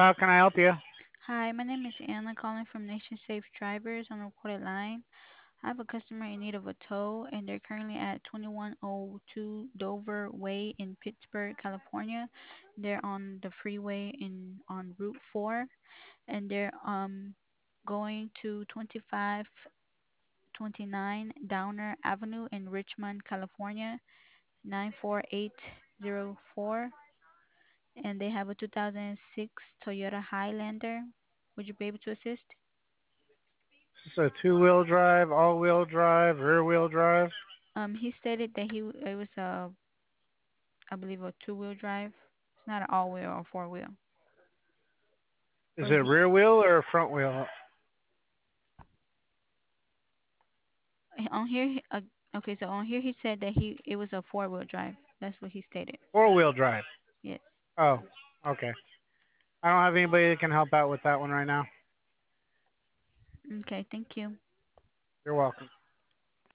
how can I help you? Hi, my name is Anna calling from Nation Safe Drivers on a recorded line. I have a customer in need of a tow, and they're currently at 2102 Dover Way in Pittsburgh, California. They're on the freeway on Route 4, and they're going to 2529 Downer Avenue in Richmond, California, 94804, and they have a 2006 Toyota Highlander. Would you be able to assist? Is this a two-wheel drive, all-wheel drive, rear-wheel drive? He stated that it was I believe a two-wheel drive. It's not an all-wheel or four-wheel. Is But it he rear wheel or front wheel? on here, okay, so on here he said that it was a four-wheel drive. That's what he stated. Four-wheel drive. Yes. Oh, okay. I don't have anybody that can help out with that one right now. Okay, thank you. You're welcome.